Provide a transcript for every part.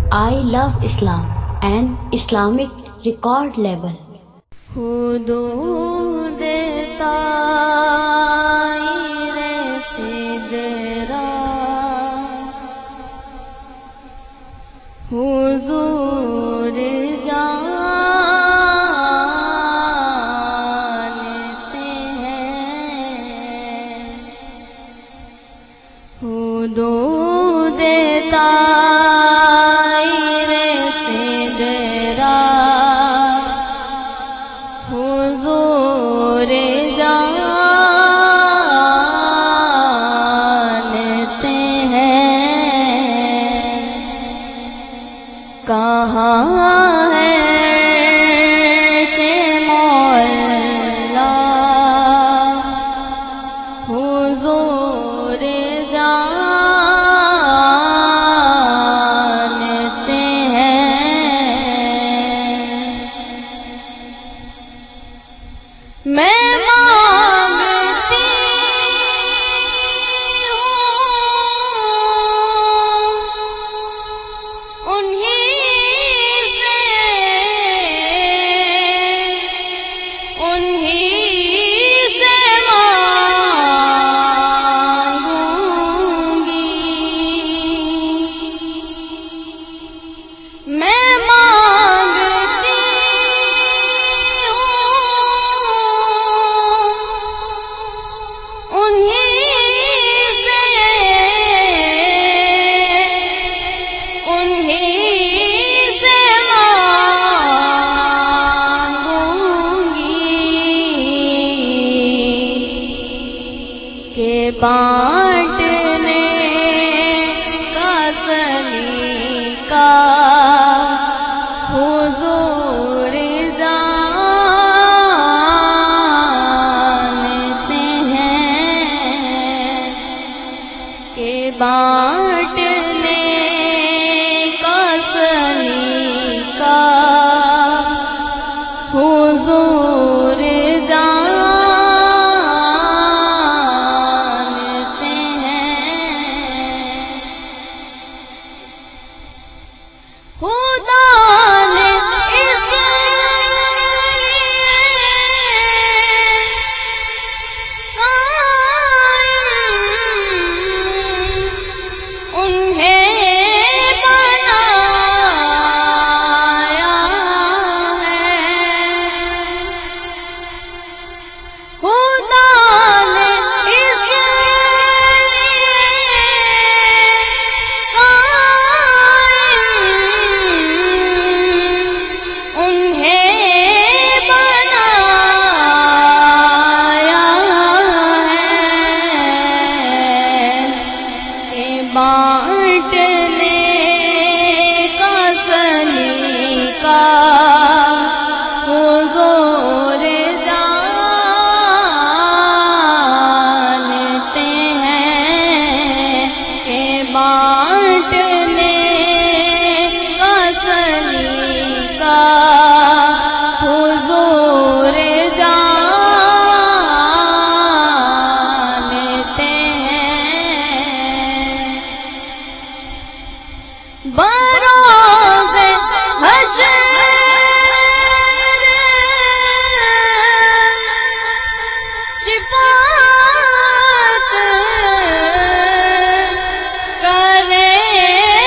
I love Islam and Islamic record label. حدود طائر سدرا حضور جانتے ہیں حدود طائر سدرا حضور جانتے ہیں کہاں ہے مولا حضور جانتے ہیں میں مانگتی ہوں انہیں سے مانگوں گی میں مانگتی بانٹنے کا سلیقہ حضور جانتے ہیں کہ بانٹنے کا سلیقہ حضور بانٹنے کا سلیقہ حضور جانتے ہیں کہ بانٹنے کا سلیقہ حضور جانتے ہیں بروز حشر شفاعت کریں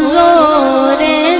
حضور